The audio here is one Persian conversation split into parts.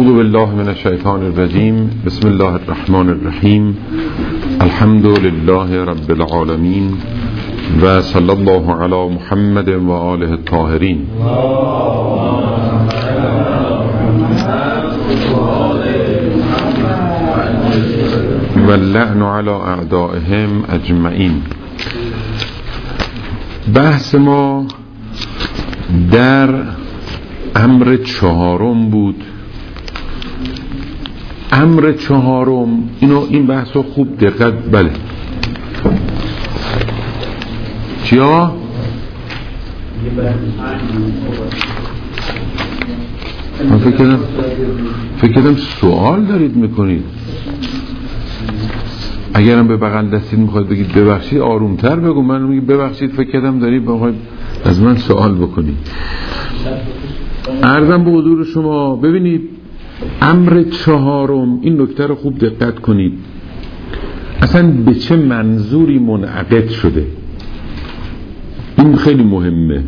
اعوذ بالله من الشیطان الرجیم. بسم الله الرحمن الرحیم. الحمد لله رب العالمین و صلی الله علی محمد و آله الطاهرین. و اللعن علی اعدائهم اجمعین. بحث ما در امر چهارم بود. امر چهارم این بحث رو خوب دقت بله چیا؟ من فکر کردم سوال دارید میکنید. اگرم به بغل دستید میخواید بگید ببخشید آرومتر بگو. من میگم ببخشید فکر کردم دارید بخواید از من سوال بکنید. عرضم به حضور شما ببینید امر چهارم، این نکته رو خوب دقت کنید، اصلا به چه منظوری منعقد شده. این خیلی مهمه.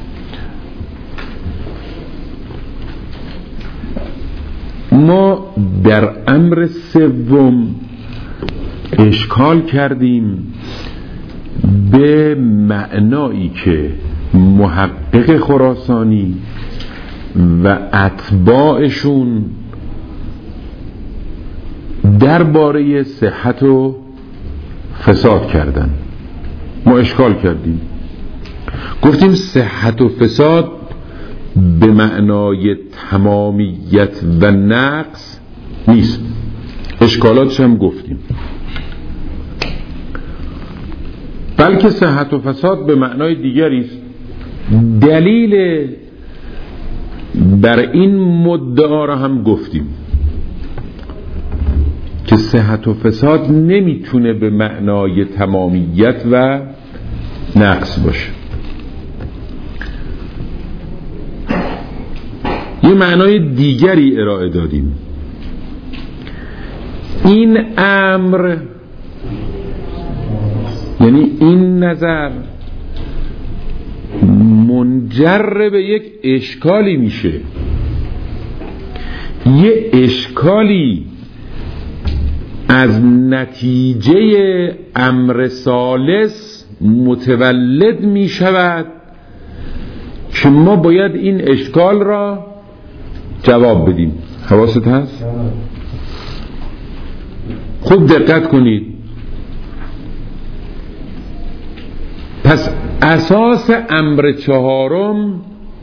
ما در امر سوم اشکال کردیم به معنایی که محقق خراسانی و اتباعشون درباره صحت و فساد کردن. ما اشکال کردیم، گفتیم صحت و فساد به معنای تمامیت و نقص نیست. اشکالاتش هم گفتیم، بلکه صحت و فساد به معنای دیگری است. دلیل بر این مدعا را هم گفتیم که صحت و فساد نمیتونه به معنای تمامیت و نقص باشه. یه معنای دیگری ارائه دادیم. این امر یعنی این نظر منجر به یک اشکالی میشه. یه اشکالی از نتیجه امر ثالث متولد میشود که ما باید این اشکال را جواب بدیم. حواست هست؟ خوب دقت کنید. پس اساس امر چهارم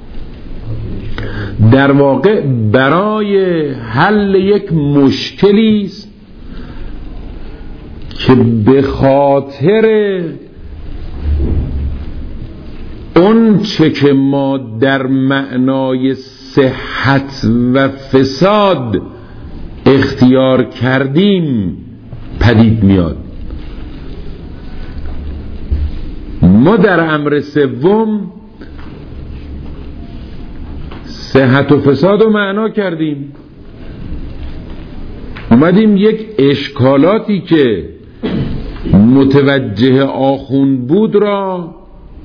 در واقع برای حل یک مشکلی است که به خاطر اون چه که ما در معنای صحت و فساد اختیار کردیم پدید میاد. ما در امر سوم صحت و فساد رو معنا کردیم، اومدیم یک اشکالاتی که متوجه آخوند بود را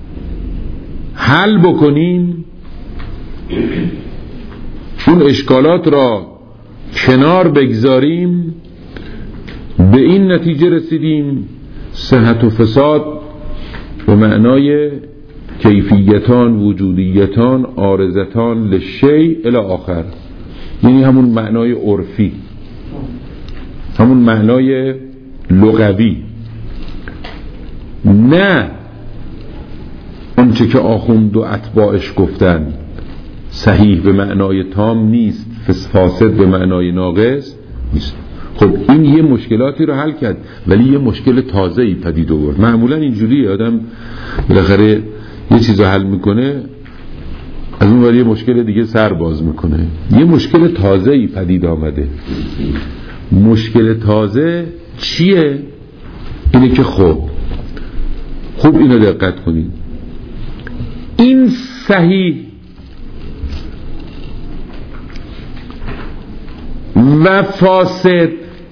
حل بکنیم. اون اشکالات را کنار بگذاریم، به این نتیجه رسیدیم صحت و فساد به معنای کیفیتان، وجودیتان، عارضتان للشیء الی آخر، یعنی همون معنای عرفی، همون معنای لغوی، نه اون چه که آخوند و اتباعش گفتن صحیح به معنای تام نیست، فاسد به معنای ناقص نیست. خب این یه مشکلاتی رو حل کرد، ولی یه مشکل تازه‌ای پدید آورد. معمولا اینجوریه، آدم بالاخره یه چیز رو حل میکنه، از اون ور یه مشکل دیگه سر باز میکنه. یه مشکل تازه‌ای پدید آمده. مشکل تازه چیه؟ اینه که خوب اینو دقت کنید. این صحیح و فاسد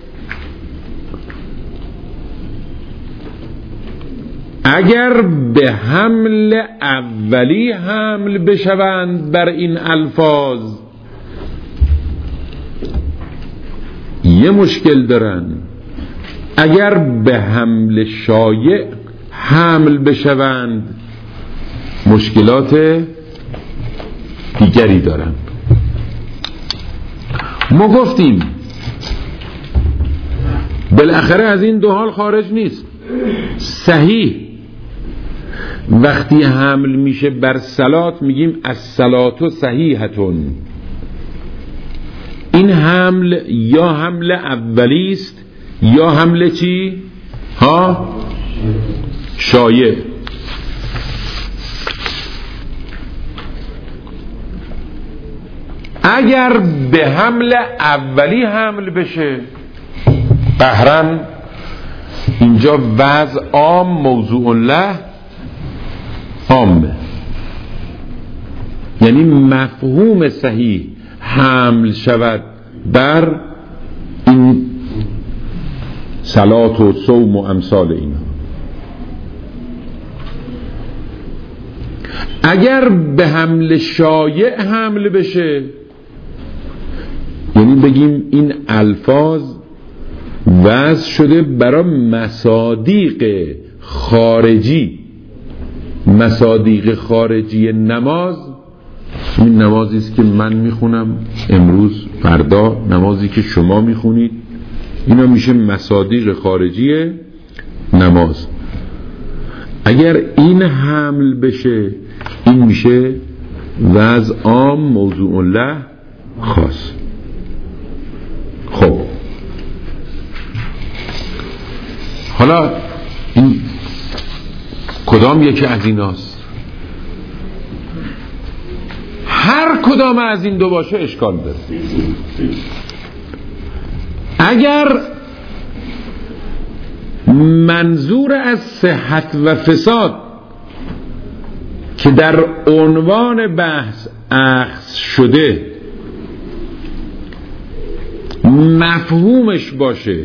اگر به حمل اولی حمل بشوند بر این الفاظ یه مشکل دارن، اگر به حمل شایع حمل بشوند مشکلات دیگری دارن. ما گفتیم بالاخره از این دو حال خارج نیست. صحیح وقتی حمل میشه بر صلات میگیم الصلات صحیحتون. این حمل یا حمل اولی است یا حمل چی؟ شایع. اگر به حمل اولی حمل بشه قهرن اینجا وضع عام موضوع له عامه، یعنی مفهوم صحیح حمل شود بر این صلات و صوم و امثال اینا. اگر به حمل شایع حمل بشه یعنی بگیم این الفاظ وضع شده برای مصادیق خارجی. مصادیق خارجی نماز، این نمازی است که من میخونم امروز، فردا نمازی که شما میخونید، اینا میشه مصادیق خارجی نماز. اگر این حمل بشه این میشه وضع عام موضوع له خاص. خب حالا این کدام یکی از ایناست؟ هر کدام از این دو باشه اشکال داره. اگر منظور از صحت و فساد که در عنوان بحث اخذ شده مفهومش باشه،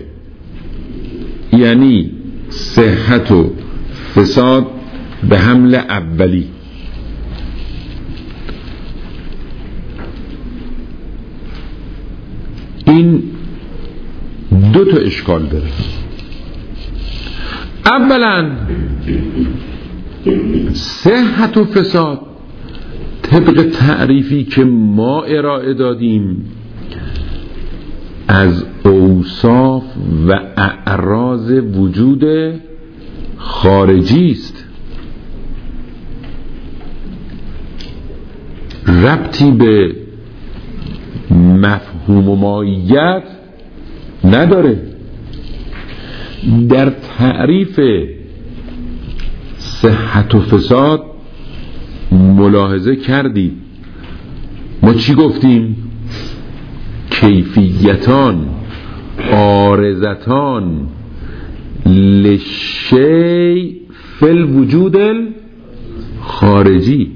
یعنی صحت و فساد به حمل اولی، این دو تا اشکال داره. اولا صحت و فساد طبق تعریفی که ما ارائه دادیم از اوصاف و اعراض وجود خارجی است، ربطی به مفهوم و ماهیت نداره. در تعریف صحت و فساد ملاحظه کردید ما چی گفتیم؟ کیفیتان عارضتان لشی فی الوجود خارجی.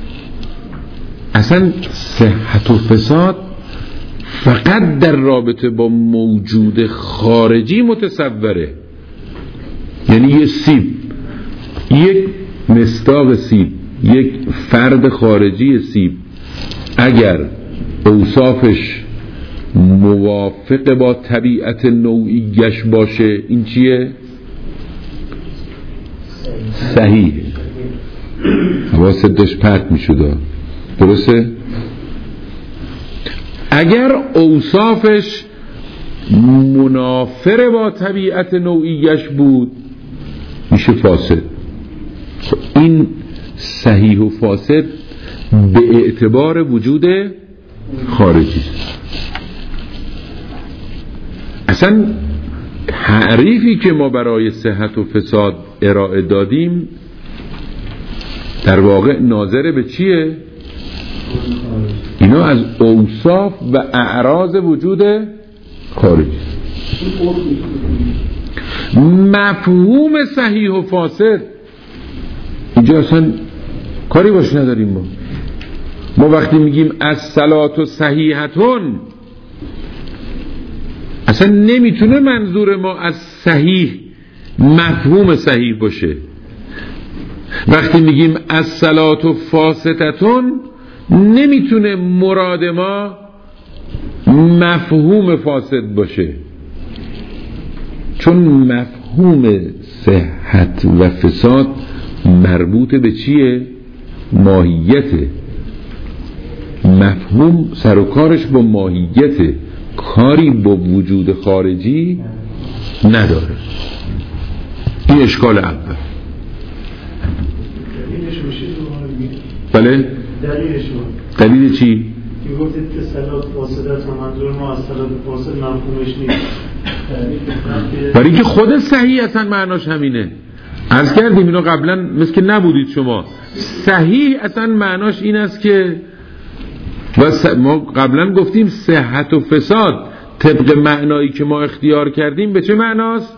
اصلا صحت و فساد فقط در رابطه با موجود خارجی متصوره. یعنی یه سیب، یک مصداق سیب، یک فرد خارجی سیب اگر اوصافش موافق با طبیعت نوعیش باشه این چیه؟ صحیح. حواست داشت پرت می شده، درسته؟ اگر اوصافش منافر با طبیعت نوعیش بود میشه فاسد. این صحیح و فاسد به اعتبار وجود خارجی. اصلا تعریفی که ما برای صحت و فساد ارائه دادیم در واقع ناظر به چیه؟ اینا از اوصاف و اعراض وجود خارجی. مفهوم صحیح و فاسد اینجا اصلا کاری باش نداریم. ما وقتی میگیم الصلات صحیحتون اصلا نمیتونه منظور ما از صحیح مفهوم صحیح باشه. وقتی میگیم الصلات فاسدتون نمیتونه مراد ما مفهوم فاسد باشه، چون مفهوم صحت و فساد مربوط به چیه؟ ماهیته. مفهوم سر و کارش با ماهیته، کاری با وجود خارجی نداره. این اشکال اول. بله؟ دلیل چی؟ که گفتید که صلات فاسدت و منظور ما از صلات فاسد مفهومش نیست، برای که خود صحیح اصلا معناش همینه. عرض کردیم اینو قبلا، مثل که نبودید شما. صحیح اصلا معناش این است که ما قبلا گفتیم صحت و فساد طبق معنایی که ما اختیار کردیم به چه معناست؟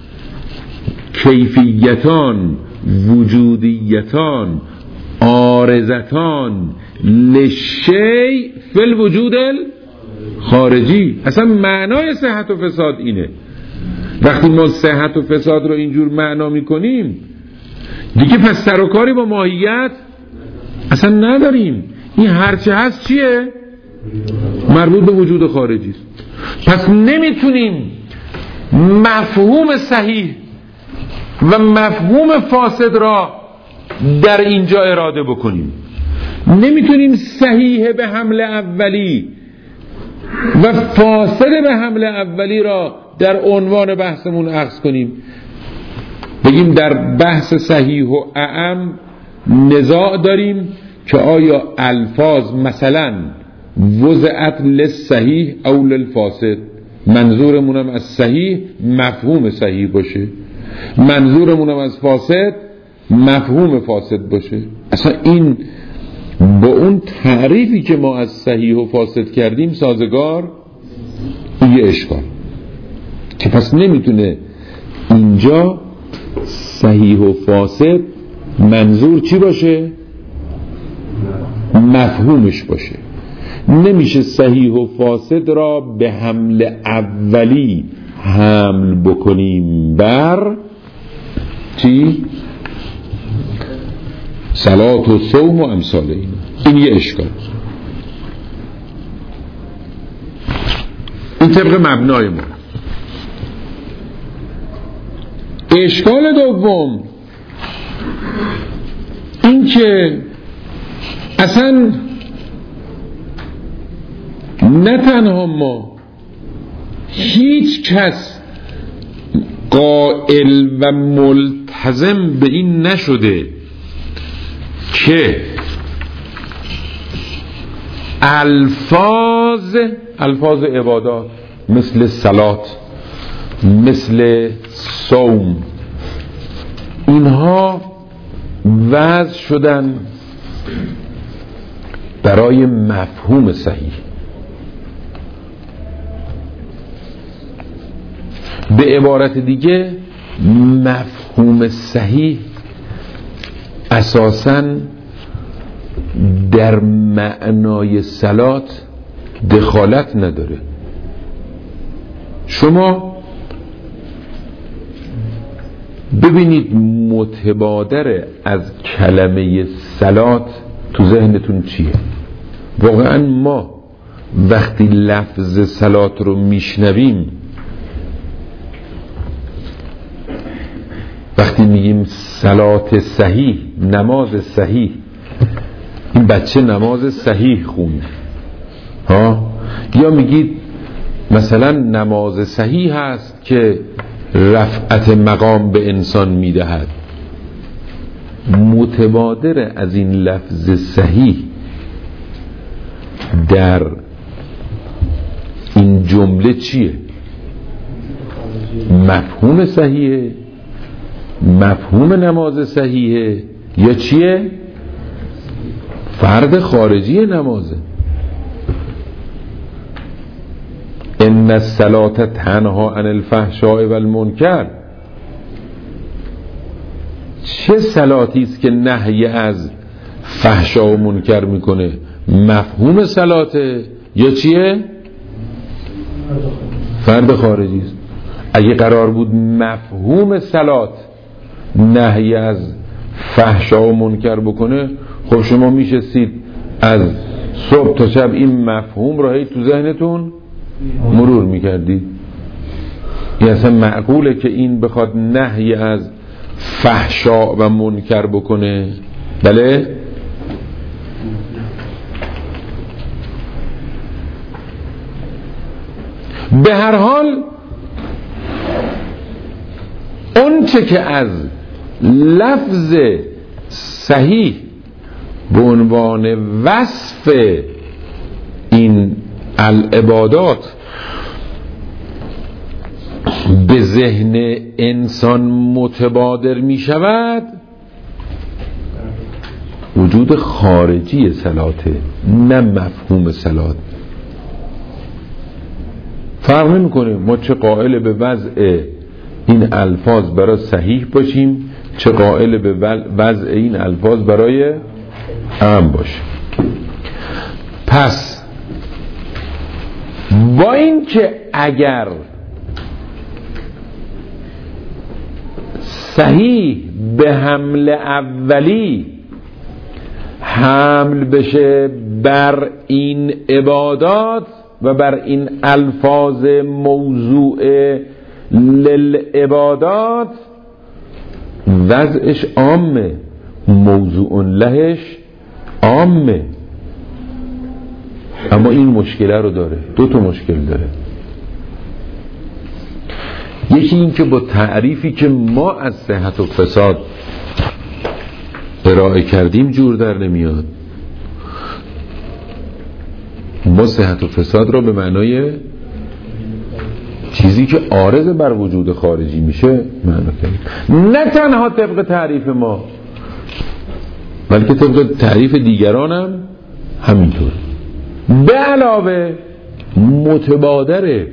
کیفیتان، وجودیتان، عارضتان لشی فی الوجود خارجی. اصلا معنای صحت و فساد اینه. وقتی ما صحت و فساد رو اینجور معنا میکنیم دیگه پس سر و کاری با ماهیت اصلا نداریم. این هرچه هست چیه؟ مربوط به وجود خارجی است. پس نمیتونیم مفهوم صحیح و مفهوم فاسد را در اینجا اراده بکنیم. نمیتونیم صحیح به حمل اولی و فاسد به حمل اولی را در عنوان بحثمون اخذ کنیم، بگیم در بحث صحیح و اعم نزاع داریم که آیا الفاظ مثلا وضعت للصحیح او للفاسد. منظورمونم از صحیح مفهوم صحیح باشه، منظورمونم از فاسد مفهوم فاسد باشه. اصلا این با اون تعریفی که ما از صحیح و فاسد کردیم سازگار، یه اشکال که پس نمیتونه اینجا صحیح و فاسد منظور چی باشه؟ مفهومش باشه. نمیشه صحیح و فاسد را به حمل اولی حمل بکنیم بر چی؟ صلات و صوم و امثال این یه اشکال. این طبق مبنای ما. اشکال دوم این که اصلا نه تنها ما، هیچ کس قائل و ملتزم به این نشده که الفاظ عبادات مثل صلات، مثل صوم، اینها وضع شدن برای مفهوم صحیح. به عبارت دیگه مفهوم صحیح اساساً در معنای صلات دخالت نداره. شما ببینید متبادر از کلمه صلات تو ذهنتون چیه؟ واقعا ما وقتی لفظ صلات رو میشنویم، وقتی میگیم صلات صحیح، نماز صحیح، این بچه نماز صحیح خوند ها، یا میگید مثلا نماز صحیح هست که رفعت مقام به انسان میدهد. متبادر از این لفظ صحیح در این جمله چیه؟ مفهوم صحیحه، مفهوم نماز صحیحه، یا چیه؟ فرد خارجی نمازه. ان الصلاة تنها عن الفحشاء والمنکر. چه صلاتی است که نهی از فحشا و منکر میکنه؟ مفهوم صلاته یا چیه؟ فرد خارجی است. اگه قرار بود مفهوم صلات نهی از فحشا و منکر بکنه، خب شما میشستید از صبح تا شب این مفهوم رو هی تو ذهنتون مرور میکردی؟ این اصلا معقوله که این بخواد نهی از فحشا و منکر بکنه؟ بله؟ به هر حال اون چه که از لفظ صحیح به عنوان وصف این العبادات به ذهن انسان متبادر می شود وجود خارجی صلاته، نه مفهوم صلات. فرق نمی کنه ما چه قائل به وضع این الفاظ برای صحیح باشیم، چه قائل به وضع این الفاظ برای عام باشیم. پس با این که اگر صحیح به حمل اولی حمل بشه بر این عبادات و بر این الفاظ موضوع للعبادات، وضعش عامه، موضوع لهش عامه. اما این مشکله رو داره، دو تا مشکل داره. یکی این که با تعریفی که ما از صحت و فساد ارائه کردیم جور در نمیاد. ما صحت و فساد را به معنای چیزی که عارض بر وجود خارجی میشه معنا کردیم، نه تنها طبق تعریف ما بلکه طبق تعریف دیگران هم همینطور. به علاوه متبادر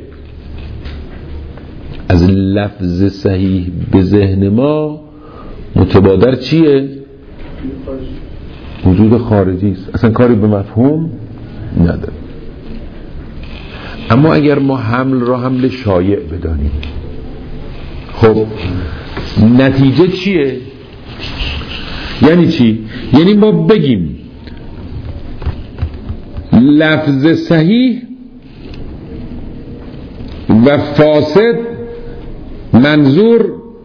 از لفظ صحیح به ذهن ما متبادر چیه؟ وجود خارجی است، اصلا کاری به مفهوم نداره. اما اگر ما حمل را حمل شایع بدانیم، خب نتیجه چیه؟ یعنی چی؟ یعنی ما بگیم لفظ صحیح و فاسد منظور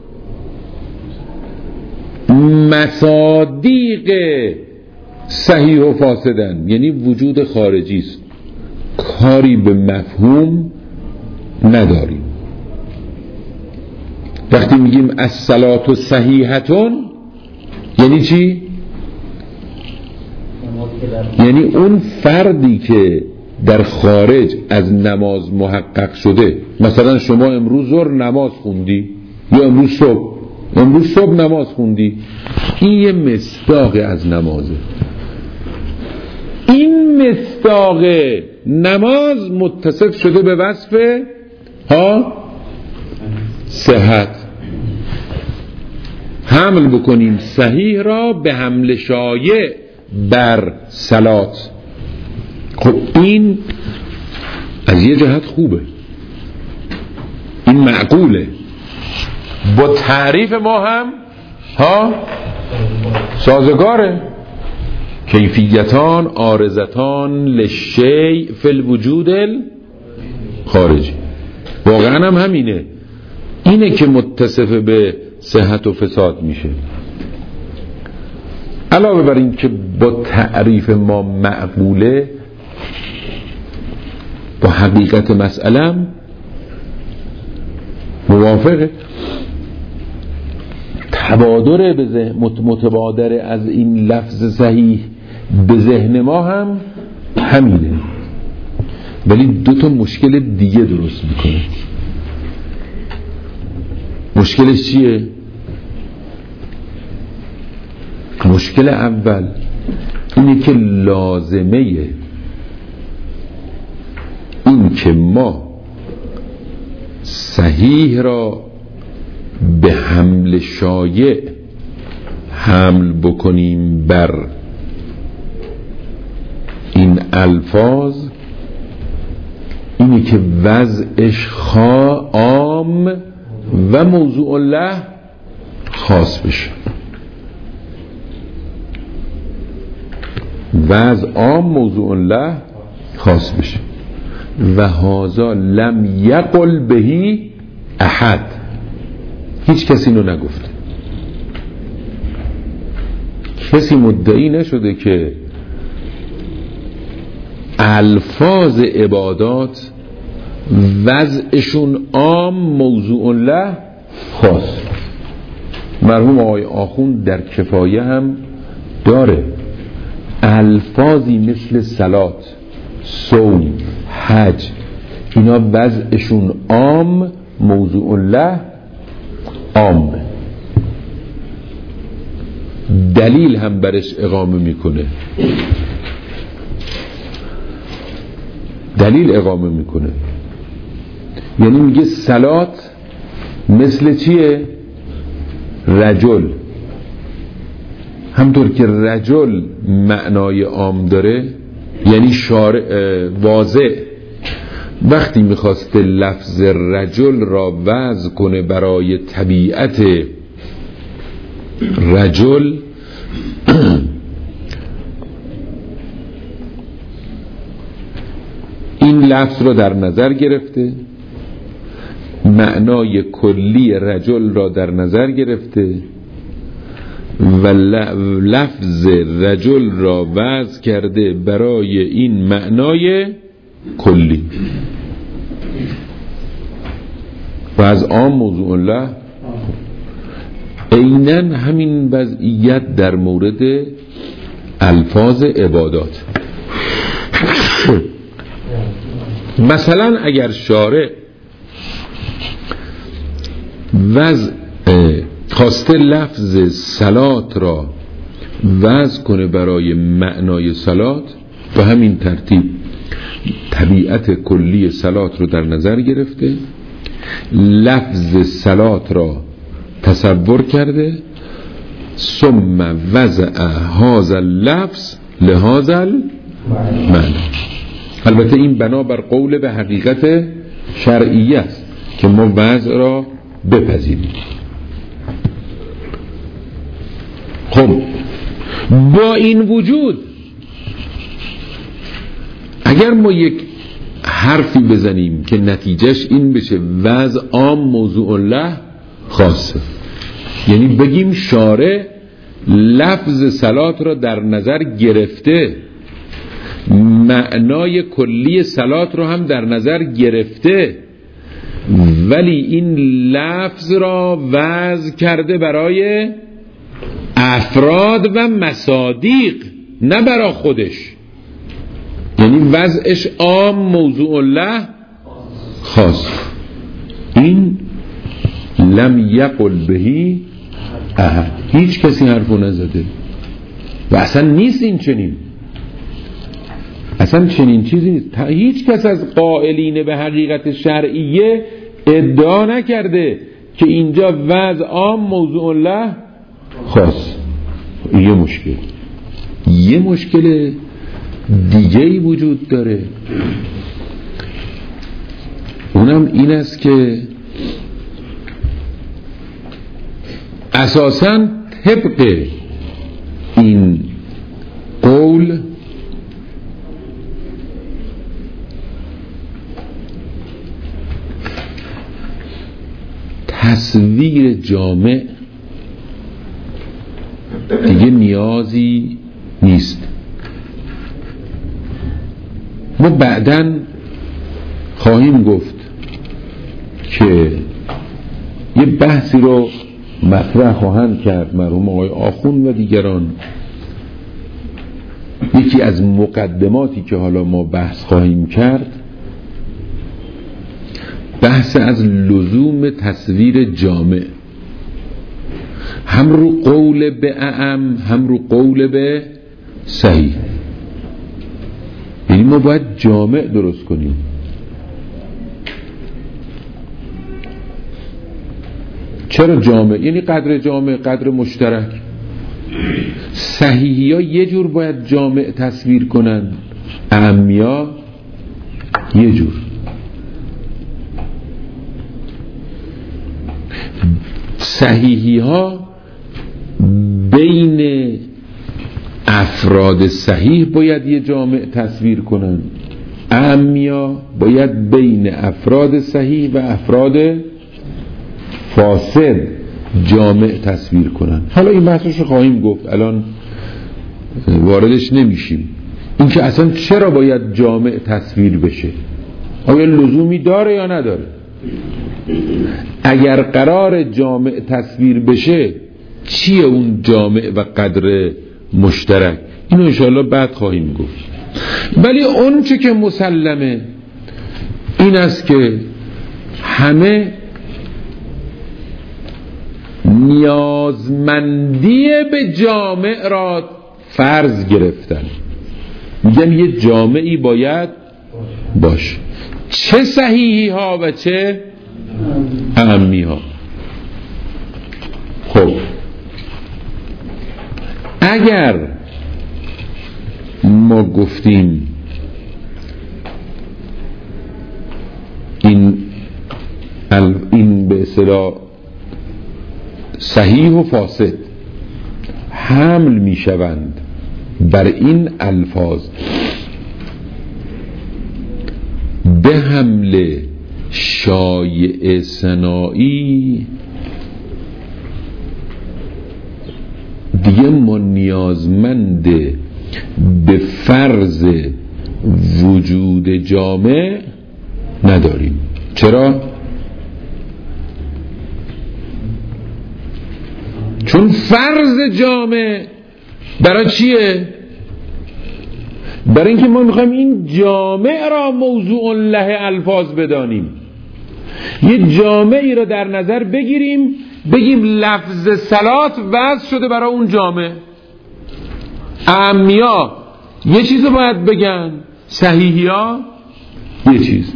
مصادیق صحیح و فاسدن، یعنی وجود خارجی است، کاری به مفهوم نداریم. وقتی میگیم الصلاة صحیحتون یعنی چی؟ یعنی اون فردی که در خارج از نماز محقق شده، مثلا شما امروز ظهر نماز خوندی یا امروز صبح نماز خوندی، این یه مصداق از نمازه. این مصداق نماز متصف شده به وصف صحت. حمل بکنیم صحیح را به حمل شایع بر صلات. خب این از یه جهت خوبه، این معقوله، با تعریف ما هم سازگاره. کیفیتان عارضتان للشیء فی الوجود الخارجی، واقعا هم همینه، اینه که متصف به صحت و فساد میشه. علاوه بر این که با تعریف ما معقوله، با حقیقت مسئله موافقه. تبادر به متبادر از این لفظ صحیح به ذهن ما هم همینه، ولی دو تا مشکل دیگه درست میکنه. مشکلش چیه؟ مشکل اول اینه که لازمه این که ما صحیح را به حمل شایع حمل بکنیم بر این الفاظ، اینه که وضعش عام و موضوع الله خاص بشه. وضع عام موضوع الله خاص بشه. و هذا لم یقل بهی احد، هیچ کسی اینو نگفته. کسی مدعی نشده که الفاظ عبادات وضعشون عام موضوع له خاص. مرحوم آقای آخوند در کفایه هم داره الفاظی مثل صلات، صوم، حج، اینا وضعشون عام موضوع له عامه، دلیل هم برش اقامه میکنه، دلیل اقامه میکنه. یعنی میگه صلات مثل چیه؟ رجل. همطور که رجل معنای عام داره، یعنی شارع واضح وقتی میخواسته لفظ رجل را وضع کنه برای طبیعت رجل، این لفظ را در نظر گرفته، معنای کلی رجل را در نظر گرفته و لفظ رجل را وضع کرده برای این معنای کلی و از عام موضوع الله. عیناً همین وضعیت در مورد الفاظ عبادات. مثلا اگر شارع خواسته لفظ صلات را وضع کنه برای معنای صلات، به همین ترتیب طبیعت کلی صلات رو در نظر گرفته، لفظ صلات را تصور کرده، ثم وضع هذا اللفظ لهذا المعنى. البته این بنابر قول به حقیقت شرعیه است که ما وضع را بپذیریم. خب با این وجود اگر ما یک حرفی بزنیم که نتیجهش این بشه وضع عام موضوع له خاصه، یعنی بگیم شارع لفظ صلات را در نظر گرفته، معنای کلی صلات را هم در نظر گرفته، ولی این لفظ را وضع کرده برای افراد و مصادیق، نه برای خودش، یعنی وضعش عام موضوع له خاص. این لم یقل بهی احد، هیچ کسی حرفو نزده و اصلا نیست این چنین، اصلا چنین چیزی نیست. هیچ کس از قائلین به حقیقت شرعیه ادعا نکرده که اینجا وضع عام موضوع له خاص. یه مشکل دیگه‌ای وجود داره، اونم این است که اساساً طبق این قول تصویر جامع دیگه نیازی نیست. ما بعداً خواهیم گفت که یه بحثی رو مطرح خواهند کرد مرحوم آقای آخوند و دیگران. یکی از مقدماتی که حالا ما بحث خواهیم کرد بحث از لزوم تصویر جامع، هم رو قول به اعم هم رو قول به صحیح. یعنی ما باید جامع درست کنیم. چرا جامع؟ یعنی قدر جامع، قدر مشترک. صحیحی ها یه جور باید جامع تصویر کنن، اعمی ها یه جور. صحیحی ها بین افراد صحیح باید یه جامع تصویر کنن، اعمیا باید بین افراد صحیح و افراد فاسد جامع تصویر کنن. حالا این بحثش رو خواهیم گفت، الان واردش نمیشیم. این که اصلا چرا باید جامع تصویر بشه، آیا لزومی داره یا نداره؟ اگر قرار جامع تصویر بشه چیه اون جامع و قدر مشترک؟ اینو انشاءالله بعد خواهیم گفت. ولی اون چه که مسلمه این است که همه نیازمندی به جامع را فرض گرفتن، میگن یه جامعی باید باشه، چه صحیحی ها و چه اعمی ها. خب اگر ما گفتیم این به اصطلاح صحیح و فاسد حمل می شوند بر این الفاظ به حمل شایع ثنایی، دیگه ما نیازمند به فرض وجود جامع نداریم. چرا؟ چون فرض جامع برای چیه؟ برای اینکه ما میخوایم این جامع را موضوع له الفاظ بدانیم، یه جامعی را در نظر بگیریم، بگیم لفظ صلات وضع شده برای اون جامع. اعمیا یه چیز باید بگن، صحیحیا یه چیز،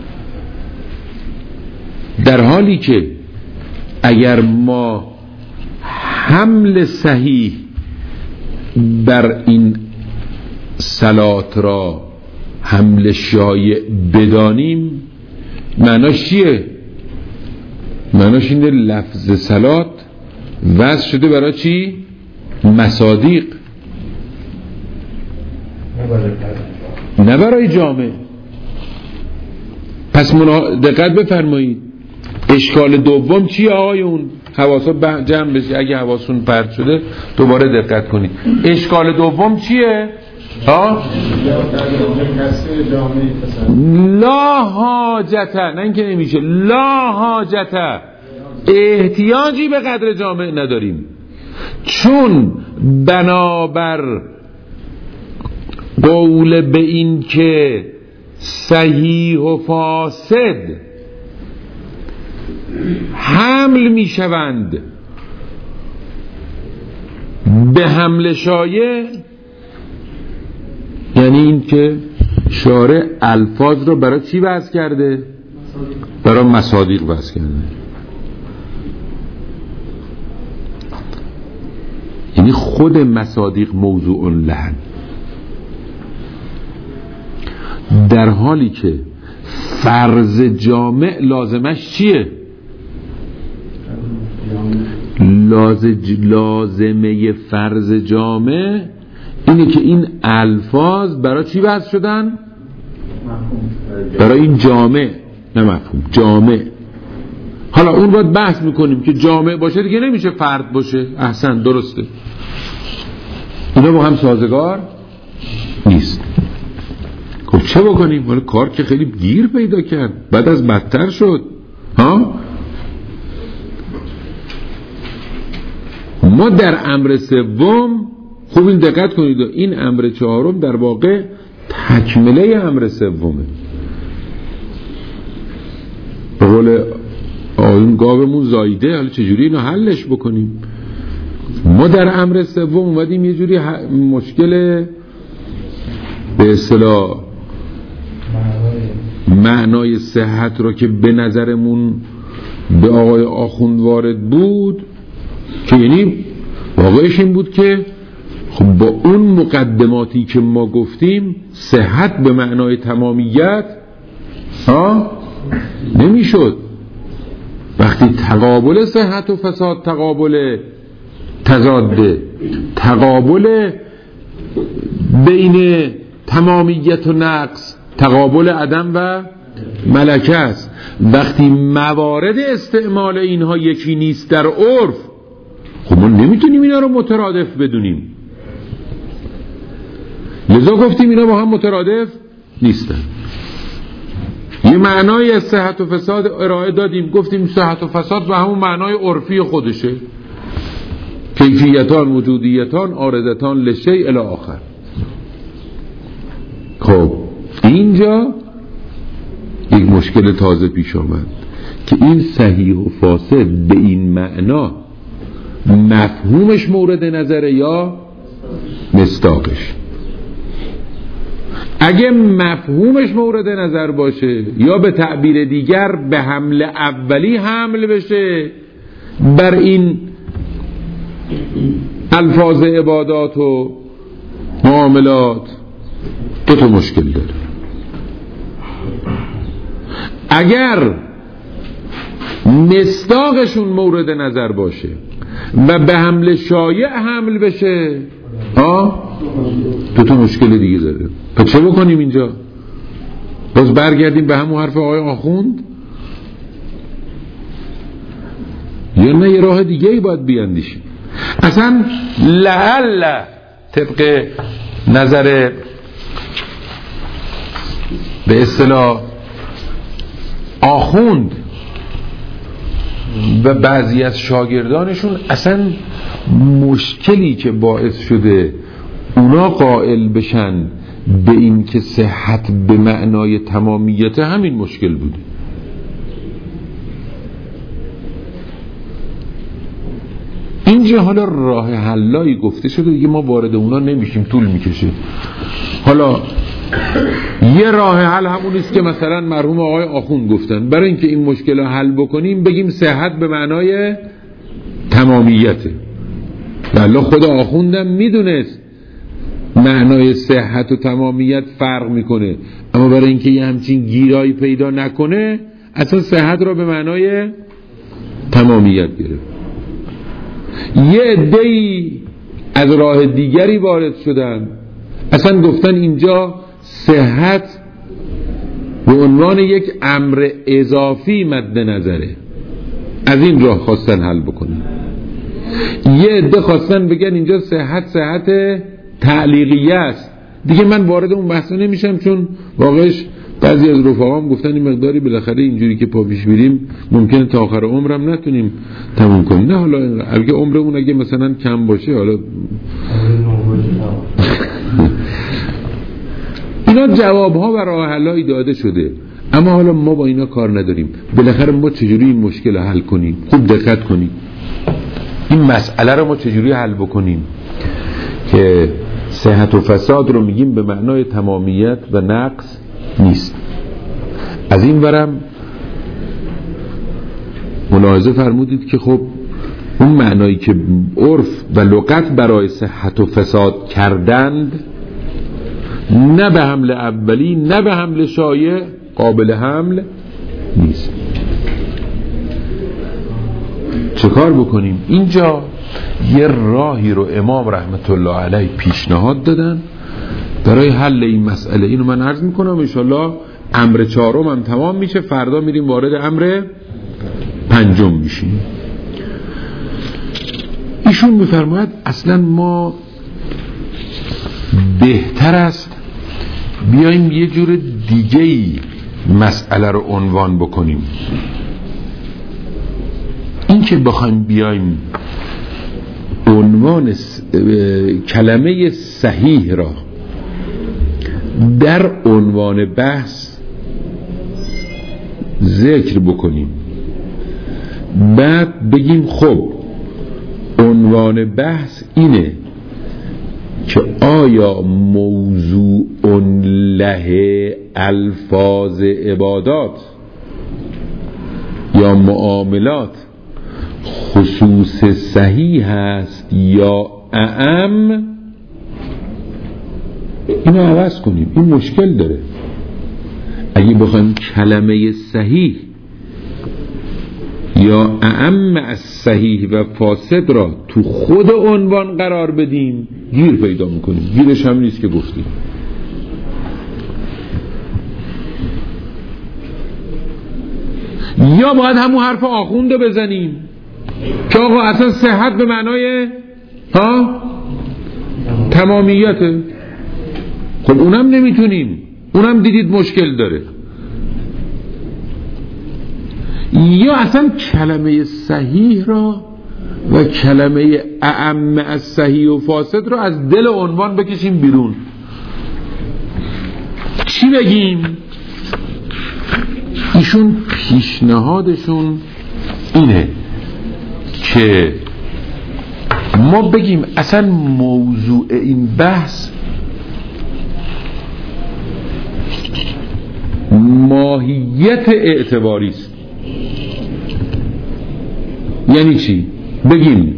در حالی که اگر ما حمل صحیح بر این صلات را حمل شایع بدانیم، معناش چیه؟ معناش اینه لفظ صلات وضع شده برای چی؟ مصادیق، نه برای جامع. پس دقت بفرمایید، اشکال دوم چیه آقایون؟ حواسا جمع بشه، اگه حواسون پرت شده دوباره دقت کنید. اشکال دوم چیه؟ لا حاجت، نه اینکه نمیشه، لا حاجت، احتیاجی به قدر جامع نداریم، چون بنابر قول به این که صحیح و فاسد حمل می شوند به حمل شایع، یعنی این که شارع الفاظ رو برای چی وضع کرده؟ برای مصادیق وضع کرده. یعنی خود مصادیق موضوع لهن، در حالی که فرض جامع لازمش چیه؟ لازمه فرض جامع اینه که این الفاظ برای چی وضع شدن؟ برای این جامع، نه مفهوم، جامع. حالا اون باید بحث میکنیم که جامع باشه دیگه نمیشه فرد باشه. احسن، درسته، اینا با هم سازگار نیست. خب چه بکنیم؟ حالا کار که خیلی گیر پیدا کرد، بعد از بدتر شد. ما در امر سوم، خوب این دقت کنید، این امر چهارم در واقع تکمله امر سومه. به قول آن گاومون زایده، حالا چجوری اینو حلش بکنیم؟ ما در امر سوم اومدیم یه جوری مشکل به اصطلاح معنای صحت را که به نظرمون به آقای آخوند وارد بود، که یعنی واقعش این بود که خب با اون مقدماتی که ما گفتیم صحت به معنای تمامیت نمیشد. وقتی تقابل صحت و فساد تقابل تضاده، تقابل بین تمامیت و نقص تقابل عدم و ملکه است. وقتی موارد استعمال اینها یکی نیست در عرف، خب ما نمیتونیم اینا رو مترادف بدونیم، لذا گفتیم اینا با هم مترادف نیستن. یه معنای از صحت و فساد ارائه دادیم، گفتیم صحت و فساد به همون معنای عرفی خودشه، کیفیتان وجودیتان عارضتان لشیء الی آخر. خب اینجا یک مشکل تازه پیش آمد که این صحیح و فاسد به این معنا مفهومش مورد نظره یا مصداقش. اگه مفهومش مورد نظر باشه یا به تعبیر دیگر به حمل اولی حمل بشه بر این الفاظ عبادات و معاملات، دو تا مشکل داره. اگر مصداقشون مورد نظر باشه و به حمل شایع حمل بشه، دو تا مشکل دیگه داره. پس چه بکنیم اینجا؟ باز برگردیم به همون حرف آقای آخوند یا نه یه راه دیگه ای باید بیاندیشیم؟ اصلا لعل طبق نظر به اصطلاح آخوند و بعضی از شاگردانشون اصلا مشکلی که باعث شده اونا قائل بشن به این که صحت به معنای تمامیت همین مشکل بوده. اینجا حالا راه حلایی گفته شده دیگه، ما وارد اونا نمیشیم، طول میکشه. حالا یه راه حل همونیست که مثلا مرحوم آقای آخوند گفتن، برای اینکه این مشکل رو حل بکنیم بگیم صحت به معنای تمامیته. والله خدا آخوندم میدونست معنای صحت و تمامیت فرق میکنه، اما برای اینکه یه همچین گیرایی پیدا نکنه اصلا صحت را به معنای تمامیت گرفت. یه عده‌ای از راه دیگری وارد شدن، اصلا گفتن اینجا صحت به عنوان یک امر اضافی مد نظره، از این راه خواستن حل بکنن. یه عده خواستن بگن اینجا صحت تعلیقیه است. دیگه من وارد اون بحث نمیشم، چون واقعش بعضی از رفقام گفتن این مقداری بالاخره اینجوری که پا پیش میریم ممکنه تا آخر عمرم نتونیم تموم کنیم. نه حالا اگه عمرمون اگه مثلا کم باشه، حالا اینا جوابها و راه حلایی داده شده، اما حالا ما با اینا کار نداریم. بالاخره ما چجوری این مشکل رو حل کنیم؟ خوب دقت کنیم این مسئله رو ما چجوری حل بکنیم که صحت و فساد رو میگیم به معنای تمامیت و نقص نیست. از این ورم ملاحظه فرمودید که خب اون معنایی که عرف و لغت برای صحت و فساد کردند نه به حمل اولی نه به حمل شایع قابل حمل نیست. چه کار بکنیم؟ اینجا یه راهی رو امام رحمت الله علیه پیشنهاد دادن برای حل این مسئله. اینو من عرض میکنم، انشالله امر چهارم هم تمام میشه، فردا میریم وارد امر پنجم میشیم. ایشون میفرماید اصلا ما بهتر است بیایم یه جور دیگه‌ای مسئله رو عنوان بکنیم. این که بخوایم بیایم عنوان کلمه صحیح را در عنوان بحث ذکر بکنیم، بعد بگیم خب عنوان بحث اینه که آیا موضوع له الفاظ عبادات یا معاملات خصوص صحیح هست یا اعم؟ اینو عوض کنیم. این مشکل داره. اگه بخوایم کلمه صحیح یا اعم از صحیح و فاسد را تو خود عنوان قرار بدیم گیر پیدا میکنیم. گیرش هم نیست که گفتیم. یا باید همون حرف آخوند رو بزنیم که آقا اصلا صحت به معنای تمامیته. خب اونم نمیتونیم، اونم دیدید مشکل داره. یا اصلا کلمه صحیح را و کلمه اعم از صحیح و فاسد را از دل عنوان بکشیم بیرون. چی بگیم؟ ایشون پیشنهادشون اینه که ما بگیم اصلا موضوع این بحث ماهیت اعتباری است. یعنی چی؟ بگیم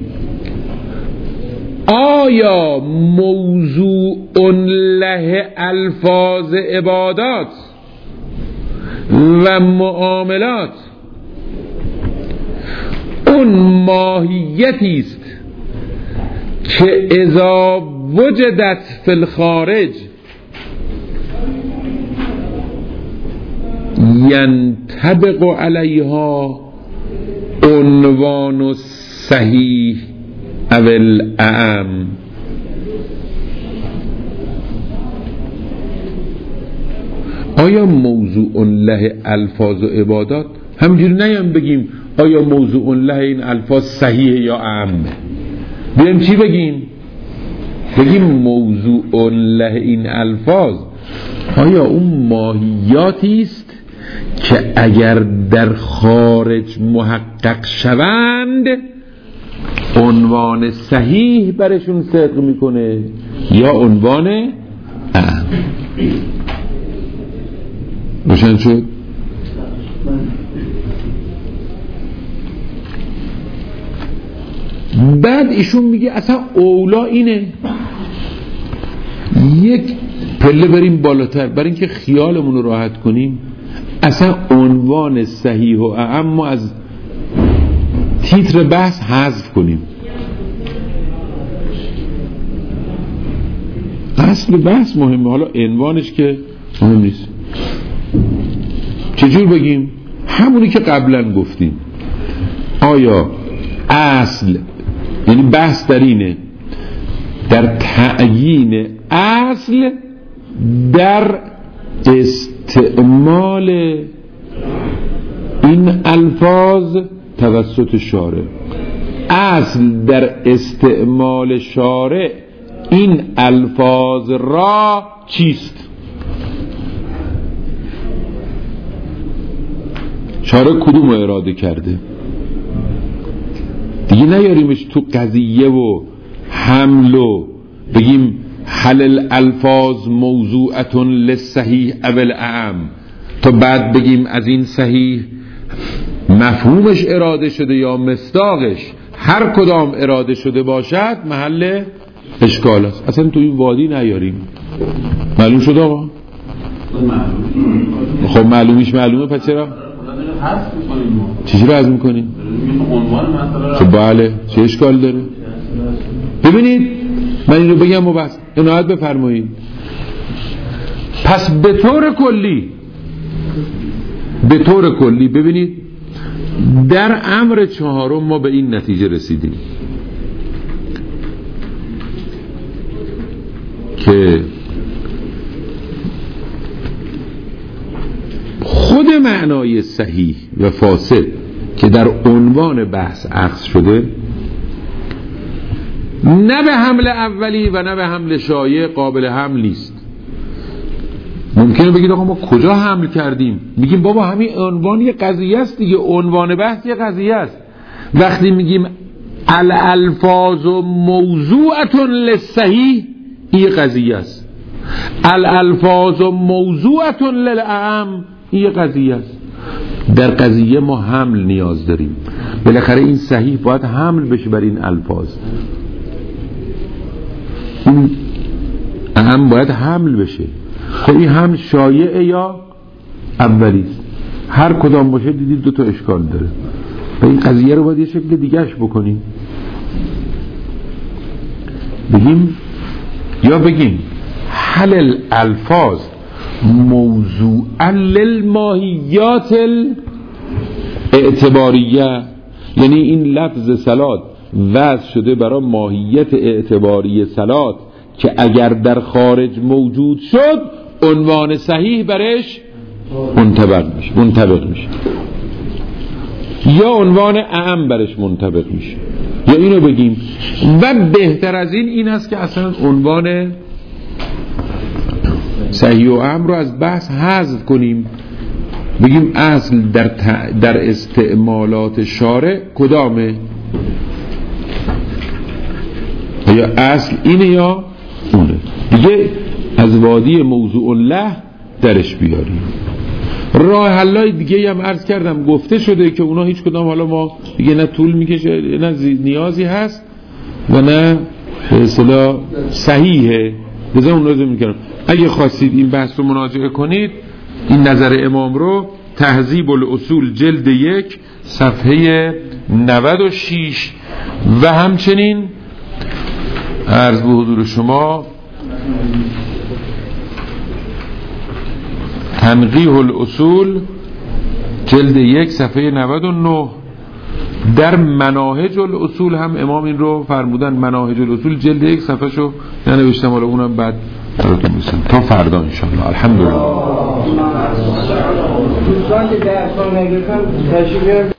آیا موضوع له الفاظ عبادات و معاملات اون ماهیتی است که اذا وجدت فی الخارج ینطبق علیها عنوان صحیح او الاعم. آیا موضوع له الفاظ و عبادات همجوری نیام بگیم آیا موضوع له این الفاظ صحیح یا اعمه؟ بیایم چی بگیم؟ بگیم موضوع له این الفاظ آیا اون ماهیاتی است که اگر در خارج محقق شوند عنوان صحیح برشون صدق میکنه یا عنوان اعم. روشن شد؟ بعد ایشون میگه اصلا اولا اینه یک پله بریم بالاتر برای اینکه خیالمون رو راحت کنیم. اصلا عنوان صحیح و اعم ما از تیتر بحث حذف کنیم. اصل بحث مهمه، حالا عنوانش که مهم نیست. چجور بگیم؟ همونی که قبلا گفتیم. آیا اصل یعنی بحث در اینه در تعیین اصل در استعمال این الفاظ توسط شارع. اصل در استعمال شارع این الفاظ را چیست؟ شارع کدوم اراده کرده؟ دیگه نیاریمش تو قضیه و حمل و بگیم حل الالفاظ موضوعة للصحیح او الاعم تا بعد بگیم از این صحیح مفهومش اراده شده یا مصداقش هر کدام اراده شده باشد محل اشکال است. اصلا تو این وادی نیاریم. معلوم شد آقا؟ خب معلومیش معلومه، پس چرا؟ چیزی رو حذف میکنیم؟ خب بله، چه اشکال داره؟ ببینید من این رو بگم و بس عنایت بفرمایید. پس به طور کلی ببینید در امر چهارم ما به این نتیجه رسیدیم که خود معنای صحیح و فاسد که در عنوان بحث اخذ شده نه به حمل اولی و نه به حمل شایع قابل حمل نیست. ممکنه بگید آقا ما کجا حمل کردیم؟ میگیم بابا همین عنوان یه قضیه است دیگه، عنوان بحث یه قضیه است. وقتی میگیم الالفاظ موضوعة للصحیح این قضیه است، الالفاظ موضوعة للاعم این قضیه است. در قضیه ما حمل نیاز داریم، بالاخره این صحیح باید حمل بشه بر این الفاظ، این اعم باید حمل بشه. خب این حمل شایعه یا اولی است؟ هر کدام باشه دیدید دو تا اشکال داره و این قضیه رو باید یه شکل دیگهش بکنیم. بگیم حل الالفاظ موضوعا للماهیات اعتباریه، یعنی این لفظ صلات وضع شده برای ماهیت اعتباری صلات که اگر در خارج موجود شد عنوان صحیح برش منطبق میشه یا عنوان اعم برش منطبق میشه، یا اینو بگیم. و بهتر از این هست که اصلا عنوان صحیح و اعم رو از بحث حذف کنیم، بگیم اصل در استعمالات شارع کدامه، یا اصل اینه یا اونه، دیگه از وادی موضوع له درش بیاریم. راه حلای دیگه هم عرض کردم گفته شده که اونا هیچ کدام حالا ما دیگه نه طول میکشه نه نیازی هست و نه به اصطلاح صحیحه، لذا اون رو میکنم. اگه خواستید این بحث رو مراجعه کنید این نظر امام رو تهذیب الاصول جلد 1 صفحه 96 و همچنین عرض به حضور شما تنقیح الاصول جلد 1 صفحه 99 در مناهج الاصول هم امام این رو فرمودن. مناهج الاصول جلد 1 صفحه شو ننوشتم، حالا اونم بعد براتون میسن تا فردا انشاءالله. الحمدلله.